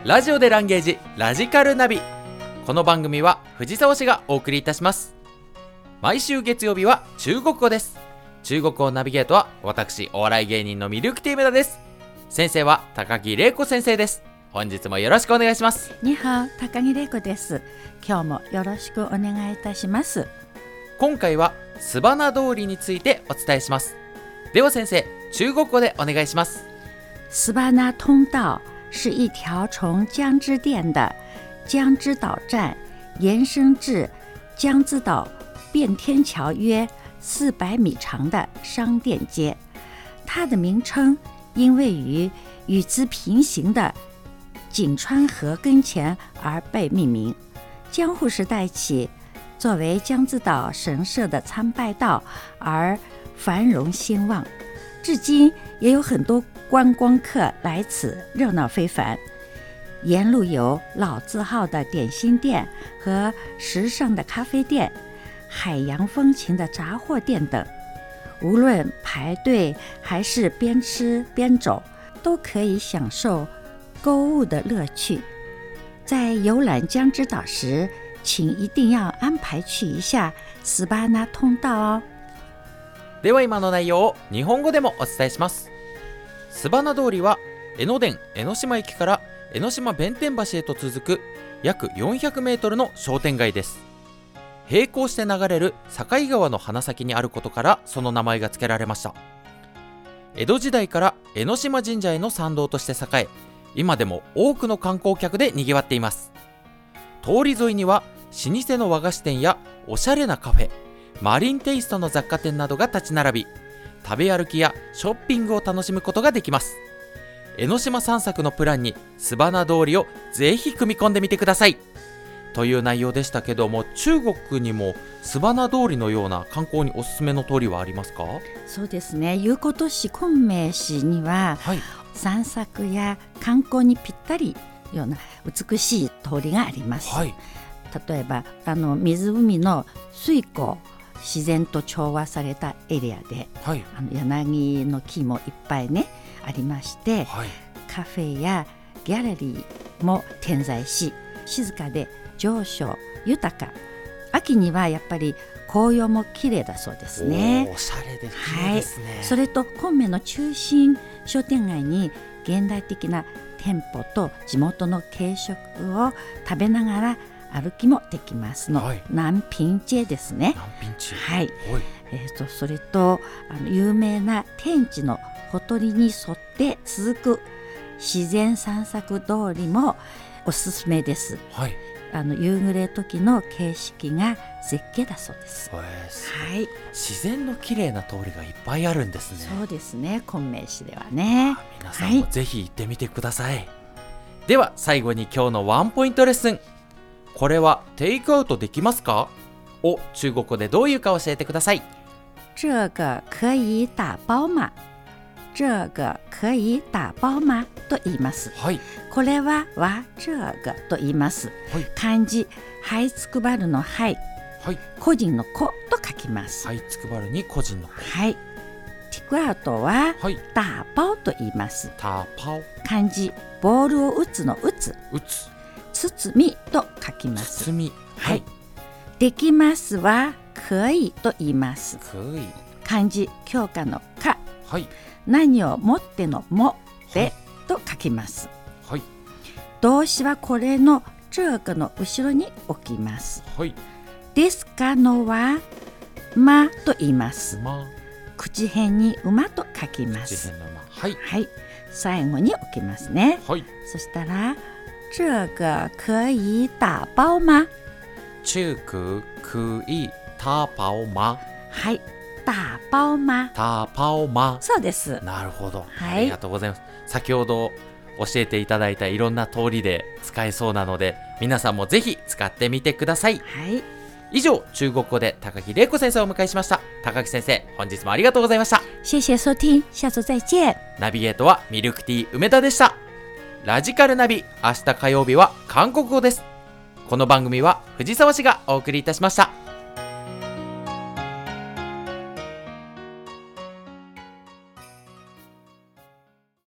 ラジオでランゲージラジカルナビ。この番組は藤沢市がお送りいたします。毎週月曜日は中国語です。中国語ナビゲートは私、お笑い芸人のミルクティーメダです。先生は高木玲子先生です。本日もよろしくお願いします。 にはお、高木玲子です。今日もよろしくお願いいたします。 今回はスバナ通りについてお伝えします。では先生、中国語でお願いします。 スバナ通道是一条从江之店的江之岛站延伸至江之岛变天桥约400米长的商店街。它的名称因位于与之平行的锦川河跟前而被命名。江户时代起，作为江之岛神社的参拜道而繁荣兴旺，至今也有很多观光客来此，热闹非凡。沿路有老字号的点心店和时尚的咖啡店，海洋风情的杂货店等。无论排队还是边吃边走，都可以享受购物的乐趣。在游览江之岛时，请一定要安排去一下スバナ通道哦。 では今の内容を日本語でもお伝えします。スバナ通りは江ノ電江ノ島駅から江ノ島弁天橋へと続く約400メートルの商店街です。並行して流れる境川の鼻先にあることからその名前が付けられました。江戸時代から江ノ島神社への参道として栄え、今でも多くの観光客で賑わっています。通り沿いには老舗の和菓子店やおしゃれなカフェ、マリンテイストの雑貨店などが立ち並び、食べ歩きやショッピングを楽しむことができます。江ノ島散策のプランにスバナ通りをぜひ組み込んでみてくださいという内容でしたけども、中国にもスバナ通りのような観光におすすめの通りはありますか？ そうですね、友好都市昆明市には、 はい、 散策や観光にぴったりような美しい通りがあります。 はい、 例えば湖の水庫、自然と調和されたエリアで、 はい、 柳の木もいっぱいねありまして、 はい、 カフェやギャラリーも点在し、静かで情緒豊か。秋にはやっぱり紅葉も綺麗だそうですね。 おしゃれで綺麗ですね。 はい、それと昆明の中心商店街に現代的な店舗と地元の軽食を食べながら歩きもできますの、はい、南平街ですね。 南平街、 はい、それと有名な天池のほとりに沿って続く自然散策通りもおすすめです。 はい、 夕暮れ時の景色が絶景だそうです。 はい、自然の綺麗な通りがいっぱいあるんですね。 そうですね、昆明市ではね。 皆さんもぜひ行ってみてください。はい、では最後に今日のワンポイントレッスン。これはテイクアウトできますかを中国語でどういうか教えてください。 这个可以打包吗？这个可以打包吗？と言います。 はい、 これは这个と言います。 はい、 漢字はいつくばるのはい、 はい、 個人の個と書きます。 はいつくばるに個人の個。 はい、テイクアウトは、 はい、 打包と言います。 打包、 漢字ボールを打つの打つ、 打つ、 包みと書きます。 包み、 はい、できますは可以と言います。 可以、 漢字教科の科、 はい、 何を持ってのもで、はい、と書きます。 はい、 動詞はこれの这个の後ろに置きます。 はい、 ですかのはまと言います。 ま、 口辺に馬と書きます。 口辺の馬、はい、 はい、最後に置きますね。 はい、 そしたら这个可以打包吗？ 这个可以打包吗？ はい、打包吗？ 打包吗？ そうです。 なるほど、 はい、 ありがとうございます。先ほど教えていただいたいろんな通りで使えそうなので、皆さんもぜひ使ってみてください。 はい、 以上、中国語で高木玲子先生をお迎えしました。高木先生、本日もありがとうございました。 謝謝收聽、下周再見。 ナビゲートはミルクティー梅田でした。ラジカルナビ、明日火曜日は韓国語です。この番組は藤沢市がお送りいたしました。